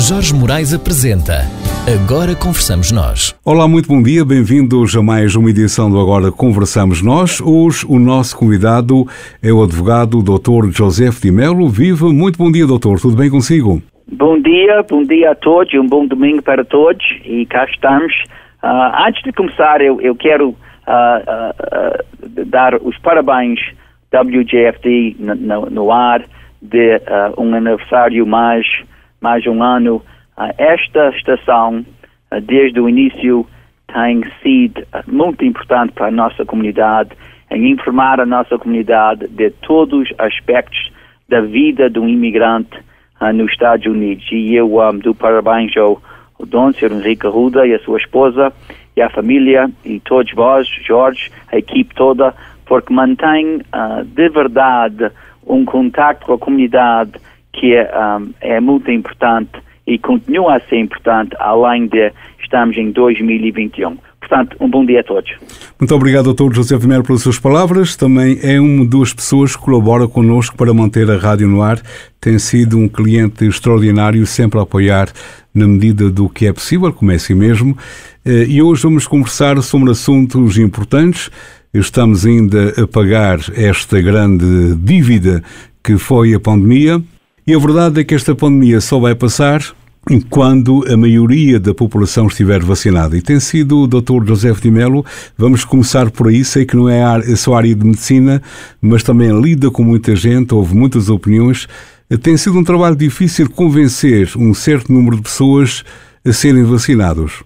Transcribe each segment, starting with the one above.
Jorge Moraes apresenta Agora Conversamos Nós. Olá, muito bom dia, bem-vindos a mais uma edição do Agora Conversamos Nós. Hoje o nosso convidado é o advogado Dr. José de Melo. Viva, muito bom dia, doutor, tudo bem consigo? Bom dia a todos e um bom domingo para todos e cá estamos. Antes de começar, eu quero dar os parabéns WJFD no ar de um aniversário mais um ano. Esta estação, desde o início, tem sido muito importante para a nossa comunidade, em informar a nossa comunidade de todos os aspectos da vida de um imigrante nos Estados Unidos. E eu dou parabéns ao Dom Sr. Henrique Arruda e a sua esposa e a família e todos vós, Jorge, a equipe toda, porque mantém de verdade um contacto com a comunidade que é muito importante e continua a ser importante, além de estamos em 2021. Portanto, um bom dia a todos. Muito obrigado, Dr. José de Melo, pelas suas palavras. Também é uma das pessoas que colabora connosco para manter a rádio no ar. Tem sido um cliente extraordinário, sempre a apoiar na medida do que é possível, como é assim mesmo. E hoje vamos conversar sobre assuntos importantes. Estamos ainda a pagar esta grande dívida que foi a pandemia. E a verdade é que esta pandemia só vai passar quando a maioria da população estiver vacinada. E tem sido o Dr. José de Melo, vamos começar por aí, sei que não é só a área de medicina, mas também lida com muita gente, houve muitas opiniões. Tem sido um trabalho difícil convencer um certo número de pessoas a serem vacinados.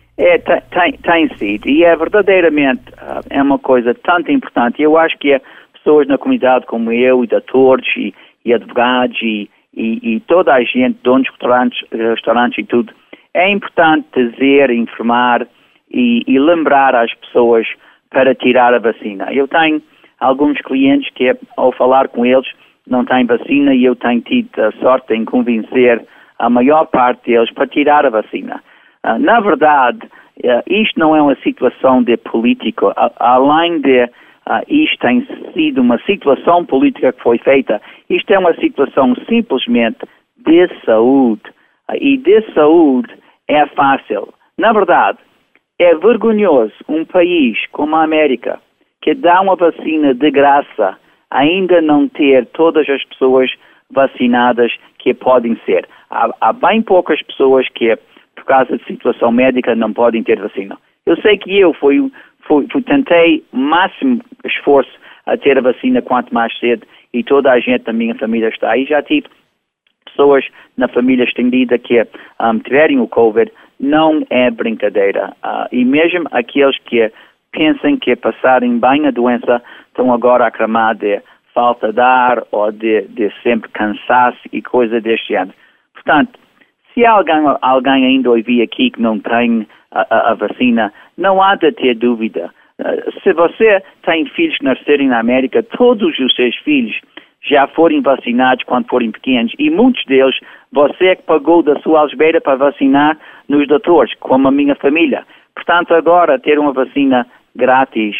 Tem sido, e verdadeiramente uma coisa tanto importante. Eu acho que pessoas na comunidade como eu, e doutores, e advogados, e toda a gente, donos de restaurantes e tudo, é importante dizer, informar e lembrar as pessoas para tirar a vacina. Eu tenho alguns clientes que, ao falar com eles, não têm vacina e eu tenho tido a sorte em convencer a maior parte deles para tirar a vacina. Na verdade, isto não é uma situação de político, além de isto tem sido uma situação política que foi feita. Isto é uma situação simplesmente de saúde. E de saúde é fácil. Na verdade, é vergonhoso um país como a América, que dá uma vacina de graça, ainda não ter todas as pessoas vacinadas que podem ser. Há bem poucas pessoas que, por causa de situação médica, não podem ter vacina. Eu sei que eu tentei o máximo esforço a ter a vacina quanto mais cedo e toda a gente da minha família está aí. Já tive pessoas na família estendida que tiverem o COVID. Não é brincadeira. E mesmo aqueles que pensam que passarem bem a doença estão agora a reclamar de falta de ar ou de sempre cansaço e coisa deste género. Portanto, se alguém ainda ouvir aqui que não tem a vacina, não há de ter dúvida. Se você tem filhos que nascerem na América, todos os seus filhos já forem vacinados quando forem pequenos e muitos deles, você é que pagou da sua algebeira para vacinar nos doutores, como a minha família. Portanto, agora ter uma vacina grátis,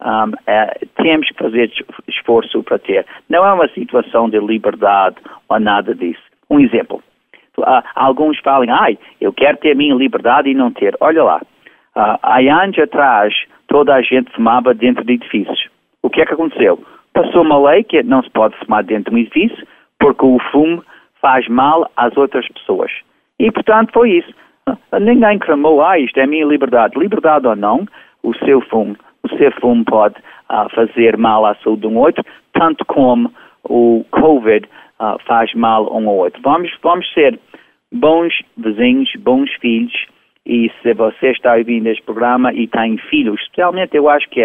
temos que fazer esforço para ter. Não é uma situação de liberdade ou nada disso. Um exemplo. Alguns falam, eu quero ter a minha liberdade e não ter. Olha lá, há anos atrás toda a gente fumava dentro de edifícios. O que é que aconteceu? Passou uma lei que não se pode fumar dentro de um edifício porque o fumo faz mal às outras pessoas. E portanto foi isso. Ninguém clamou, isto é a minha liberdade. Liberdade ou não, o seu fumo pode fazer mal à saúde de um outro, tanto como o COVID faz mal um ao outro. Vamos ser bons vizinhos, bons filhos, e se você está ouvindo este programa e tem filhos, especialmente eu acho que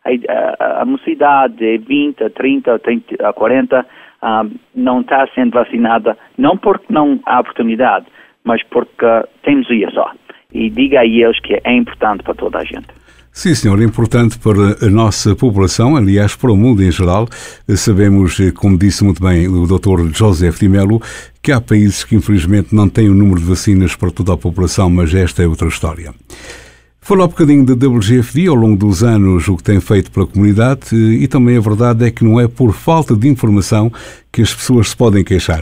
a mocidade de 20 a 30 a 40 não está sendo vacinada, não porque não há oportunidade, mas porque temos o dia só. E diga a eles que é importante para toda a gente. Sim, senhor, é importante para a nossa população, aliás, para o mundo em geral. Sabemos, como disse muito bem o Dr. José de Melo, que há países que infelizmente não têm o número de vacinas para toda a população, mas esta é outra história. Falou um bocadinho da WJFD ao longo dos anos, o que tem feito para a comunidade, e também a verdade é que não é por falta de informação que as pessoas se podem queixar.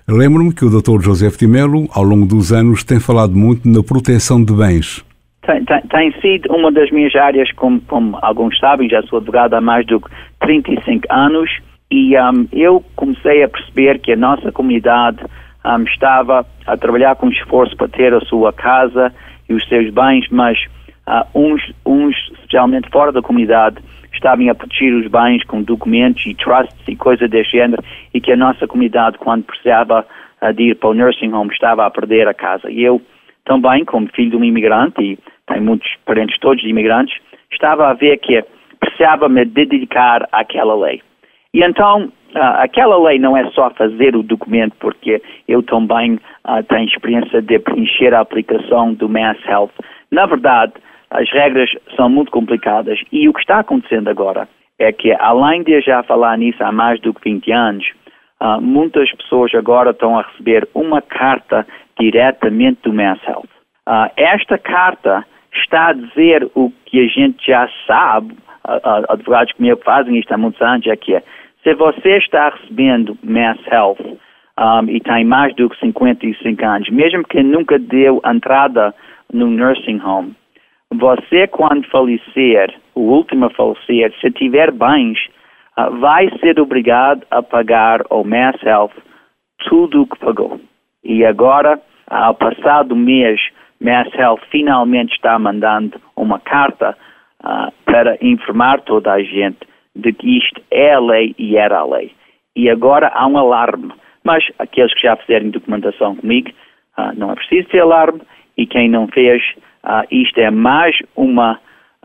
Lembro-me que o Dr. José de Melo, ao longo dos anos, tem falado muito na proteção de bens. Tem sido uma das minhas áreas, como alguns sabem, já sou advogado há mais de 35 anos, e eu comecei a perceber que a nossa comunidade estava a trabalhar com esforço para ter a sua casa e os seus bens, mas uns, especialmente fora da comunidade, estavam a proteger os bens com documentos e trusts e coisas desse género, e que a nossa comunidade, quando precisava de ir para o nursing home, estava a perder a casa. E eu também, como filho de um imigrante, e tenho muitos parentes todos imigrantes, estava a ver que precisava me dedicar àquela lei. E então, aquela lei não é só fazer o documento, porque eu também tenho experiência de preencher a aplicação do Mass Health. Na verdade, as regras são muito complicadas, e o que está acontecendo agora é que, além de já falar nisso há mais do que 20 anos, muitas pessoas agora estão a receber uma carta diretamente do Mass Health. Esta carta está a dizer o que a gente já sabe, advogados como eu que fazem isto há muitos anos, é que se você está recebendo Mass Health e tem mais do que 55 anos, mesmo que nunca deu entrada no nursing home, você, quando falecer, o último a falecer, se tiver bens, vai ser obrigado a pagar ao Mass Health tudo o que pagou. E agora, ao passado mês, Mass Health finalmente está mandando uma carta para informar toda a gente de que isto é a lei e era a lei. E agora há um alarme. Mas aqueles que já fizeram documentação comigo, não é preciso ter alarme, e quem não fez, isto é mais uma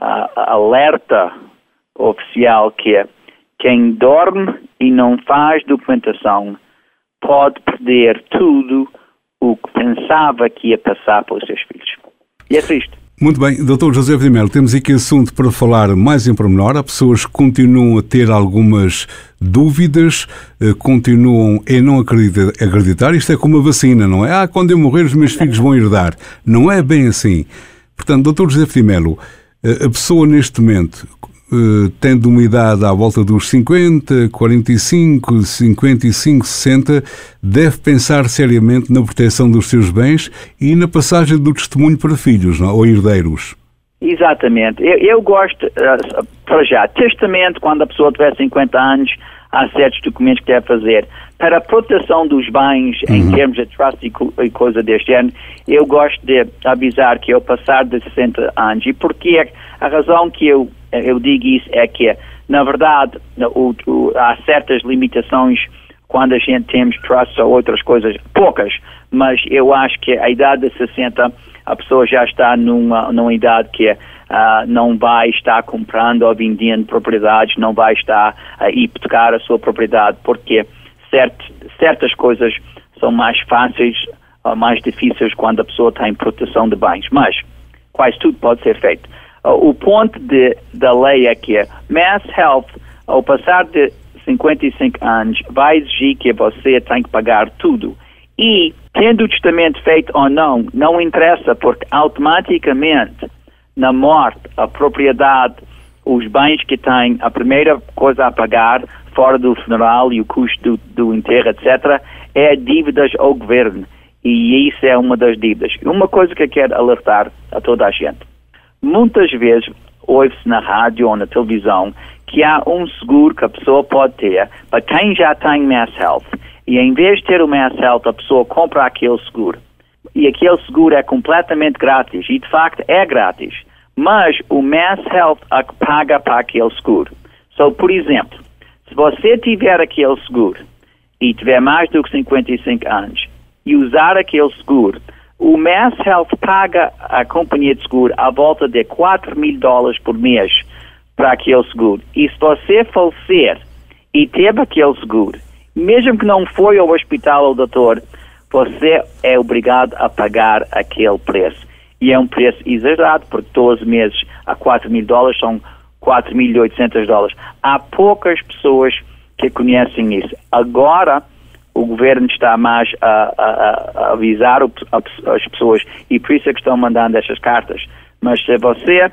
alerta oficial que quem dorme e não faz documentação pode perder tudo o que pensava que ia passar para os seus filhos. E é triste. Muito bem, Dr. José de Melo, temos aqui assunto para falar mais em pormenor. Há pessoas que continuam a ter algumas dúvidas, continuam a não acreditar. Isto é como a vacina, não é? Quando eu morrer os meus filhos vão herdar. Não é bem assim. Portanto, Dr. José de Melo, a pessoa neste momento, tendo uma idade à volta dos 50, 45, 55, 60, deve pensar seriamente na proteção dos seus bens e na passagem do testemunho para filhos, não? Ou herdeiros. Exatamente. Eu gosto, para já, testamento, quando a pessoa tiver 50 anos, há certos documentos que deve fazer. Para a proteção dos bens, em termos de trust e coisa deste género, eu gosto de avisar que ao passar de 60 anos, e porque a razão que eu digo isso é que, na verdade, há certas limitações quando a gente temos trusts ou outras coisas, poucas, mas eu acho que a idade de 60, a pessoa já está numa idade que não vai estar comprando ou vendendo propriedades, não vai estar a hipotecar a sua propriedade, porque certas coisas são mais fáceis ou mais difíceis quando a pessoa tem proteção de bens, mas quase tudo pode ser feito. O ponto da lei é que Mass Health, ao passar de 55 anos, vai exigir que você tem que pagar tudo. E, tendo o testamento feito ou não interessa, porque automaticamente, na morte, a propriedade, os bens que tem, a primeira coisa a pagar, fora do funeral e o custo do enterro, etc., é dívidas ao governo. E isso é uma das dívidas. Uma coisa que eu quero alertar a toda a gente. Muitas vezes ouve-se na rádio ou na televisão que há um seguro que a pessoa pode ter para quem já tem Mass Health. E em vez de ter o Mass Health, a pessoa compra aquele seguro. E aquele seguro é completamente grátis. E de facto é grátis. Mas o Mass Health paga para aquele seguro. Por exemplo, se você tiver aquele seguro e tiver mais do que 55 anos e usar aquele seguro, o Mass Health paga à companhia de seguro à volta de $4,000 por mês para aquele seguro. E se você falecer e teve aquele seguro, mesmo que não foi ao hospital ou doutor, você é obrigado a pagar aquele preço. E é um preço exagerado, porque 12 meses a $4,000 são $4.800. Há poucas pessoas que conhecem isso. Agora, o governo está mais a avisar as pessoas, e por isso é que estão mandando estas cartas. Mas se você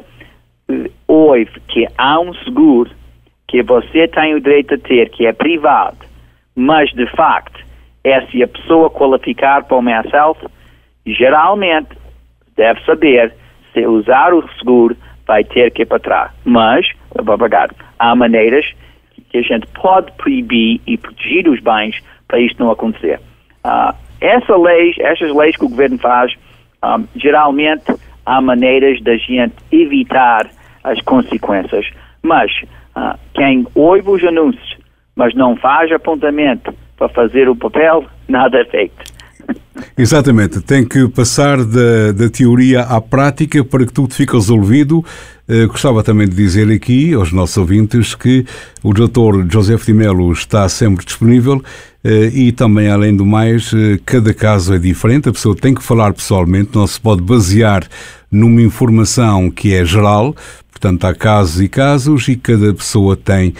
ouve que há um seguro que você tem o direito a ter, que é privado, mas de facto é se a pessoa qualificar para o Mass Health, geralmente deve saber se usar o seguro vai ter que ir para trás. Mas, há maneiras que a gente pode proibir e proteger os bens para isto não acontecer. Essas leis que o governo faz, geralmente há maneiras da gente evitar as consequências. Mas quem ouve os anúncios, mas não faz apontamento para fazer o papel, nada é feito. Exatamente, tem que passar da teoria à prática para que tudo fique resolvido. Gostava também de dizer aqui aos nossos ouvintes que o Dr. Joseph Di Melo está sempre disponível e também, além do mais, cada caso é diferente, a pessoa tem que falar pessoalmente, não se pode basear numa informação que é geral. Portanto, há casos e casos e cada pessoa tem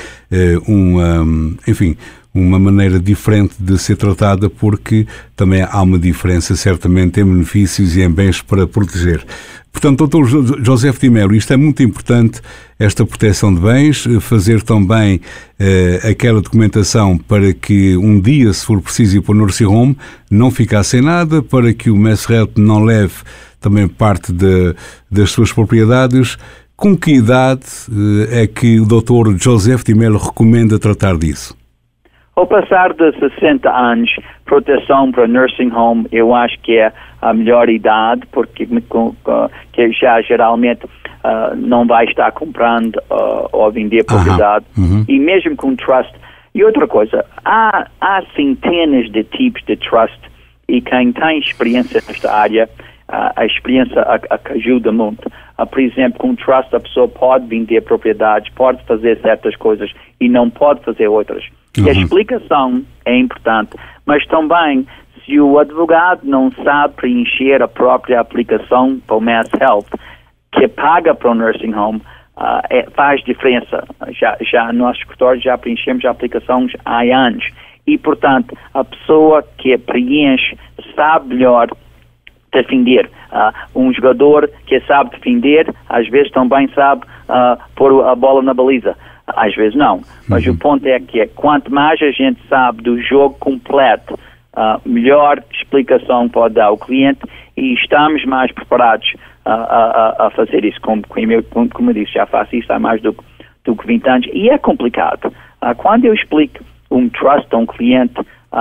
uma maneira diferente de ser tratada, porque também há uma diferença, certamente, em benefícios e em bens para proteger. Portanto, Dr. Joseph Di Melo, isto é muito importante, esta proteção de bens, fazer também aquela documentação para que um dia, se for preciso ir para o nursing home, não ficar sem nada, para que o Mass Health não leve também parte das suas propriedades. Com que idade é que o Dr. Joseph Di Melo recomenda tratar disso? Ao passar de 60 anos, proteção para nursing home, eu acho que é a melhor idade, porque que já geralmente não vai estar comprando ou vender propriedade, e mesmo com trust. E outra coisa, há centenas de tipos de trust, e quem tem experiência nesta área, a experiência ajuda muito. Por exemplo, com trust, a pessoa pode vender propriedades, pode fazer certas coisas e não pode fazer outras. E a explicação é importante, mas também, se o advogado não sabe preencher a própria aplicação para o Mass Health, que paga para o nursing home, faz diferença. Já no nosso escritório já preenchemos aplicações há anos. E, portanto, a pessoa que preenche sabe melhor defender. Um jogador que sabe defender, às vezes também sabe pôr a bola na baliza. Às vezes não. Mas o ponto é que quanto mais a gente sabe do jogo completo, melhor explicação pode dar ao cliente e estamos mais preparados a fazer isso. Como eu disse, já faço isso há mais do que 20 anos. E é complicado. Quando eu explico um trust a um cliente,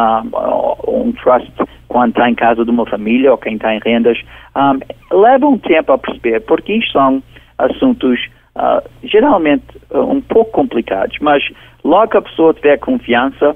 um trust quando está em casa de uma família ou quem está em rendas, leva um tempo a perceber, porque isto são assuntos geralmente um pouco complicados, mas logo que a pessoa tiver confiança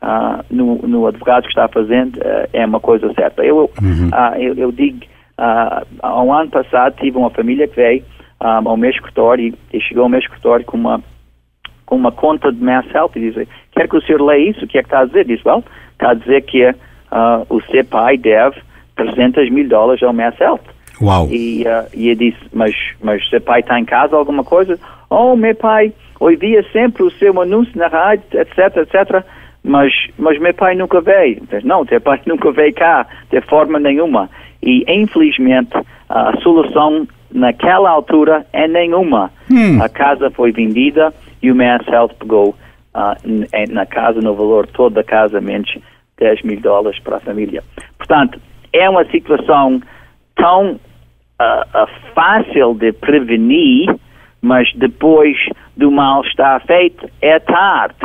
no advogado que está fazendo, é uma coisa certa. Eu digo, ao ano passado tive uma família que veio ao meu escritório e chegou ao meu escritório com uma conta de Mass Health e diz: quero que o senhor leia isso, o que é que está a dizer? Diz: está a dizer que o seu pai deve $300,000 ao Mass Health. Uau. E eu disse: mas seu pai está em casa, alguma coisa? Meu pai ouvia sempre o seu anúncio na rádio, etc, mas meu pai nunca veio. Não, seu pai nunca veio cá, de forma nenhuma. E, infelizmente, a solução naquela altura é nenhuma. A casa foi vendida e o Mass Health pegou na casa, no valor todo da casa, menos $10,000 para a família. Portanto, é uma situação tão fácil de prevenir, mas depois do mal estar feito, é tarde.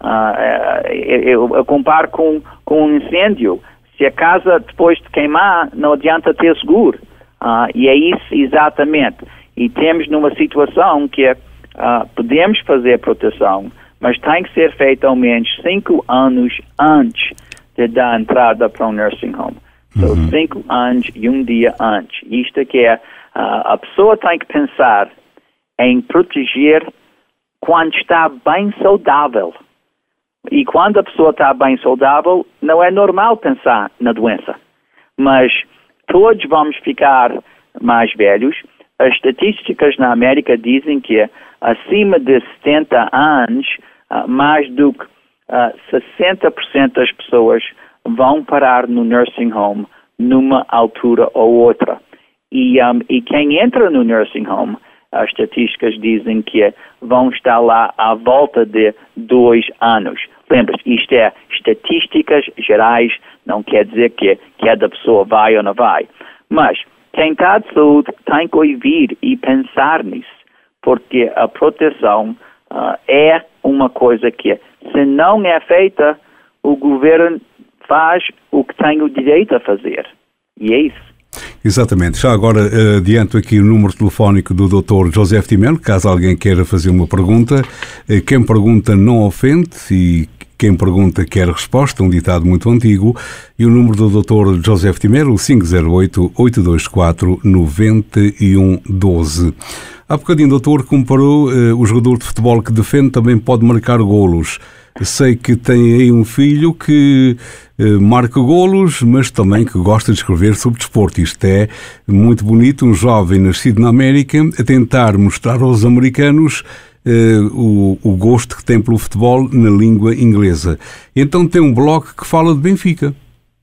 Eu comparo com um incêndio. Se a casa depois de queimar, não adianta ter seguro. E é isso exatamente. E temos numa situação que podemos fazer proteção, mas tem que ser feito ao menos 5 anos antes de dar entrada para um nursing home. Então, 5 anos e um dia antes. Isto é que a pessoa tem que pensar em proteger quando está bem saudável. E quando a pessoa está bem saudável, não é normal pensar na doença. Mas todos vamos ficar mais velhos. As estatísticas na América dizem que acima de 70 anos, mais do que 60% das pessoas vão parar no nursing home numa altura ou outra. E quem entra no nursing home, as estatísticas dizem que vão estar lá à volta de 2 anos. Lembra-se, isto é estatísticas gerais, não quer dizer que cada pessoa vai ou não vai. Mas quem está de saúde tem que ouvir e pensar nisso, porque a proteção é uma coisa que, se não é feita, o governo faz o que tem o direito a fazer. E é isso. Exatamente. Já agora adianto aqui o número telefónico do Dr. José Timelo, caso alguém queira fazer uma pergunta. Quem pergunta não ofende e quem pergunta quer resposta, um ditado muito antigo. E o número do Dr. José Timelo, 508-824-9112. Há bocadinho, doutor, comparou o jogador de futebol que defende também pode marcar golos. Sei que tem aí um filho que marca golos, mas também que gosta de escrever sobre desporto. Isto é muito bonito, um jovem nascido na América a tentar mostrar aos americanos o gosto que tem pelo futebol na língua inglesa. Então tem um blog que fala de Benfica.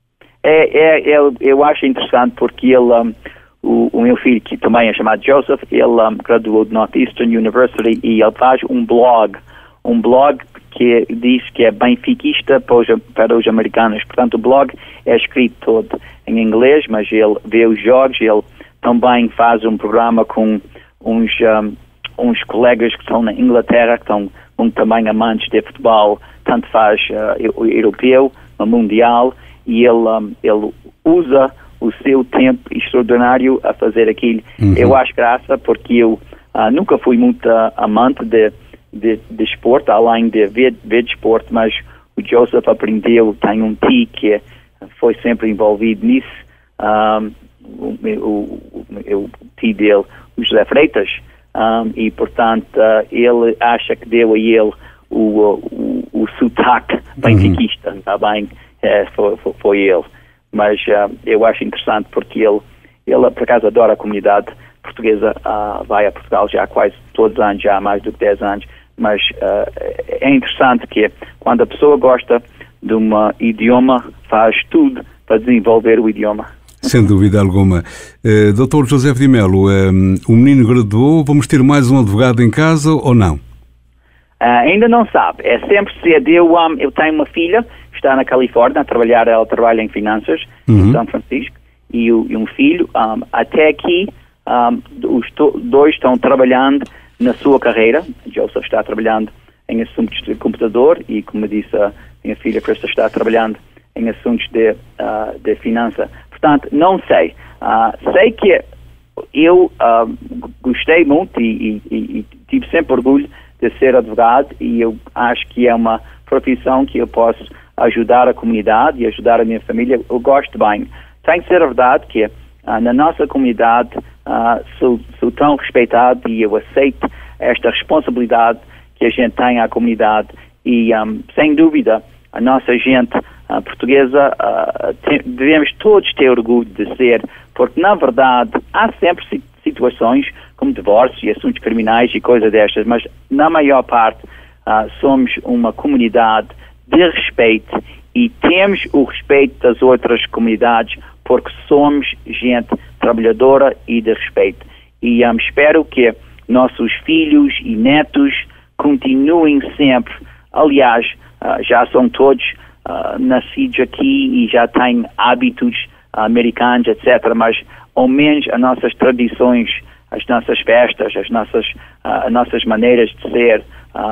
Eu acho interessante porque ele... O meu filho, que também é chamado Joseph, ele graduou de Northeastern University e ele faz um blog que diz que é benfiquista para os americanos. Portanto, o blog é escrito todo em inglês, mas ele vê os jogos, ele também faz um programa com uns colegas que estão na Inglaterra, que são também amantes de futebol, tanto faz europeu, mundial, e ele usa o seu tempo extraordinário a fazer aquilo. Eu acho graça porque eu nunca fui muito amante de esporte, além de ver desporto, mas o Joseph aprendeu, tem um tio que foi sempre envolvido nisso, o tio dele, o José Freitas, e portanto ele acha que deu a ele o sotaque benfiquista, está bem? Foi ele. Mas eu acho interessante porque ele por acaso adora a comunidade portuguesa, vai a Portugal já há quase todos os anos, já há mais do que 10 anos, mas é interessante que quando a pessoa gosta de um idioma, faz tudo para desenvolver o idioma. Sem dúvida alguma. Dr. José de Melo, o menino graduou, vamos ter mais um advogado em casa ou não? Ainda não sabe, é sempre cedo. Eu tenho uma filha que está na Califórnia, ela trabalha em finanças, em São Francisco, e um filho. Até aqui, os dois estão trabalhando na sua carreira. Joseph está trabalhando em assuntos de computador e, como disse a minha filha, Krista está trabalhando em assuntos de finança. Portanto, não sei. Sei que eu gostei muito e tive sempre orgulho de ser advogado, e eu acho que é uma profissão que eu posso ajudar a comunidade e ajudar a minha família. Eu gosto bem. Tem que ser a verdade que na nossa comunidade sou tão respeitado, e eu aceito esta responsabilidade que a gente tem à comunidade, e sem dúvida a nossa gente portuguesa devemos todos ter orgulho de ser, porque na verdade há sempre situações como divórcio e assuntos criminais e coisas destas, mas na maior parte somos uma comunidade de respeito e temos o respeito das outras comunidades porque somos gente trabalhadora e de respeito. E espero que nossos filhos e netos continuem sempre, aliás, já são todos nascidos aqui e já têm hábitos americanos, etc., mas ao menos as nossas tradições, as nossas festas, as nossas maneiras de ser,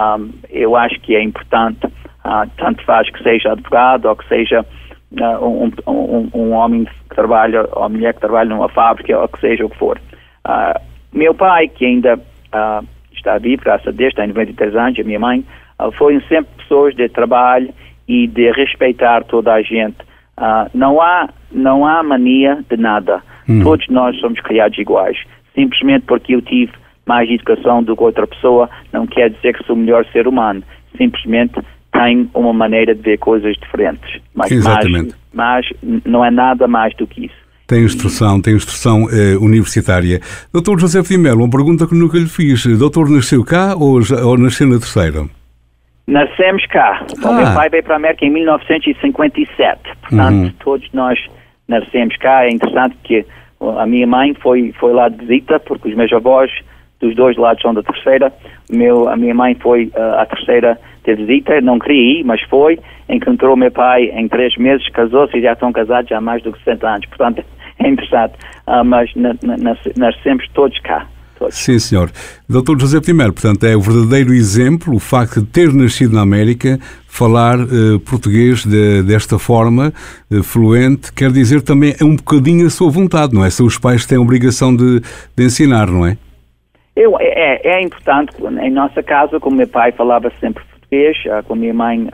eu acho que é importante, tanto faz que seja advogado ou que seja um homem que trabalha, ou uma mulher que trabalha numa fábrica, ou que seja o que for. Meu pai, que ainda está vivo, graças a Deus, tem 93 anos, a minha mãe, foram sempre pessoas de trabalho e de respeitar toda a gente. Não há mania de nada. Todos nós somos criados iguais. Simplesmente porque eu tive mais educação do que outra pessoa, não quer dizer que sou o melhor ser humano. Simplesmente tenho uma maneira de ver coisas diferentes. Mas não é nada mais do que isso. Tem instrução universitária. Dr. José de Melo, uma pergunta que nunca lhe fiz. Doutor, nasceu cá ou nasceu na Terceira? Nascemos cá. O meu pai veio para a América em 1957. Portanto, todos nós nascemos cá. É interessante que a minha mãe foi lá de visita, porque os meus avós dos dois lados são da terceira. A minha mãe foi a terceira de visita, não queria ir, mas foi. Encontrou meu pai em 3 meses, casou-se e já estão casados há mais do que 60 anos. Portanto, é interessante. Mas nascemos todos cá. Sim, senhor. Dr. José Piti Melo, portanto, é o verdadeiro exemplo, o facto de ter nascido na América, falar português desta forma, fluente, quer dizer também é um bocadinho a sua vontade, não é? São os pais que têm a obrigação de ensinar, não é? É importante. Em nossa casa, como meu pai falava sempre português, com a minha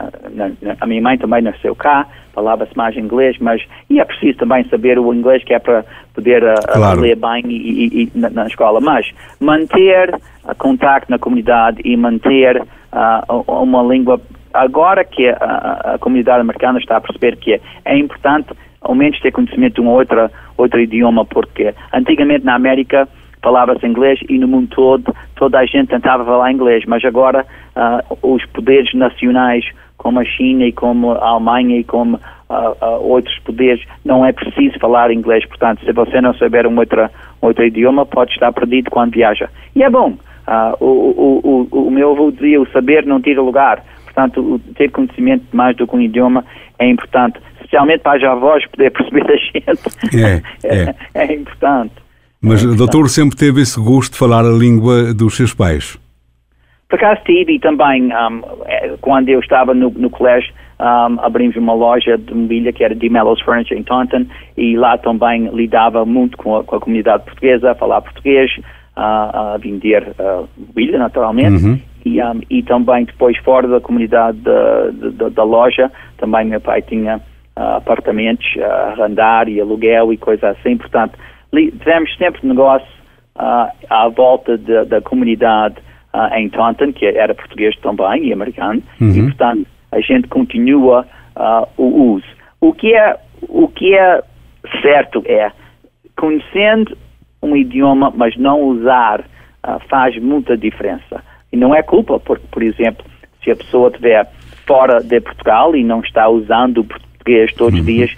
mãe também nasceu cá, falava-se mais inglês, e é preciso também saber o inglês, que é para poder claro, ler bem e na escola, mas manter contacto na comunidade e manter uma língua, agora que a comunidade americana está a perceber que é importante, ao menos ter conhecimento de um outro idioma, porque antigamente na América falava-se inglês e no mundo todo toda a gente tentava falar inglês, mas agora os poderes nacionais como a China e como a Alemanha e como outros poderes, não é preciso falar inglês. Portanto, se você não souber um outro idioma, pode estar perdido quando viaja. E é bom. O meu avô dizia, o saber não tira lugar. Portanto, ter conhecimento mais do que um idioma é importante, especialmente para os avós poder perceber a gente. É importante. Mas o doutor sempre teve esse gosto de falar a língua dos seus pais? Por acaso tive, e também quando eu estava no colégio, abrimos uma loja de mobília que era de Mellows Furniture em Taunton, e lá também lidava muito com a comunidade portuguesa, a falar português, a vender mobília naturalmente, e também depois fora da comunidade da loja, também meu pai tinha apartamentos a arrendar e aluguel e coisas assim. Portanto, tivemos sempre negócio à volta da comunidade em Taunton, que era português também e americano, e portanto a gente continua o uso. O que é certo é, conhecendo um idioma, mas não usar, faz muita diferença. E não é culpa, porque, por exemplo, se a pessoa estiver fora de Portugal e não está usando o português todos os dias,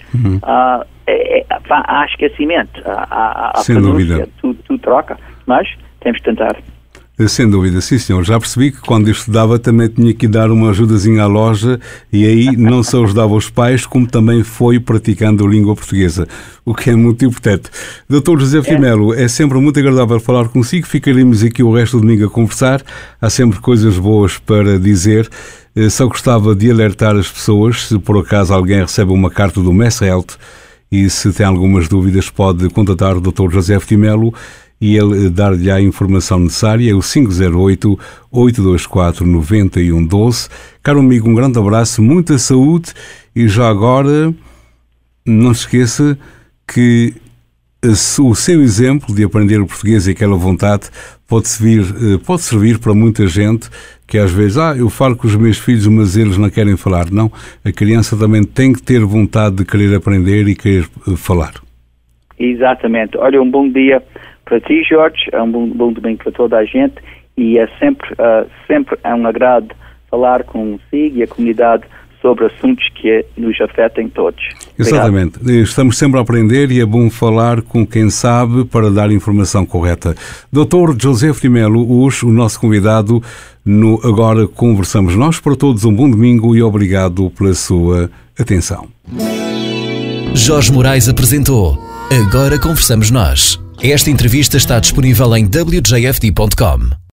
há esquecimento, há sem dúvida. Tudo troca, mas temos que tentar. Sem dúvida, sim senhor. Já percebi que quando eu estudava também tinha que dar uma ajudazinha à loja, e aí não só ajudava os pais, como também foi praticando a língua portuguesa, o que é muito importante. Dr. José Piti Melo, é sempre muito agradável falar consigo. Ficaremos aqui o resto do domingo a conversar. Há sempre coisas boas para dizer. Só gostava de alertar as pessoas, se por acaso alguém recebe uma carta do Mass Health e se tem algumas dúvidas, pode contatar o Dr. José Piti Melo e ele dar-lhe a informação necessária. É o 508-824-9112. Caro amigo, um grande abraço, muita saúde, e já agora não se esqueça que o seu exemplo de aprender o português e aquela vontade pode servir para muita gente que às vezes, eu falo com os meus filhos, mas eles não querem falar. Não, a criança também tem que ter vontade de querer aprender e querer falar. Exatamente. Olha, um bom dia para ti, Jorge, é um bom domingo para toda a gente, e é sempre um agrado falar consigo e a comunidade sobre assuntos que nos afetem todos. Exatamente. Obrigado. Estamos sempre a aprender e é bom falar com quem sabe para dar informação correta. Dr. José Piti Melo, hoje o nosso convidado no Agora Conversamos Nós. Para todos um bom domingo e obrigado pela sua atenção. Jorge Moraes apresentou Agora Conversamos Nós. Esta entrevista está disponível em wjfd.com.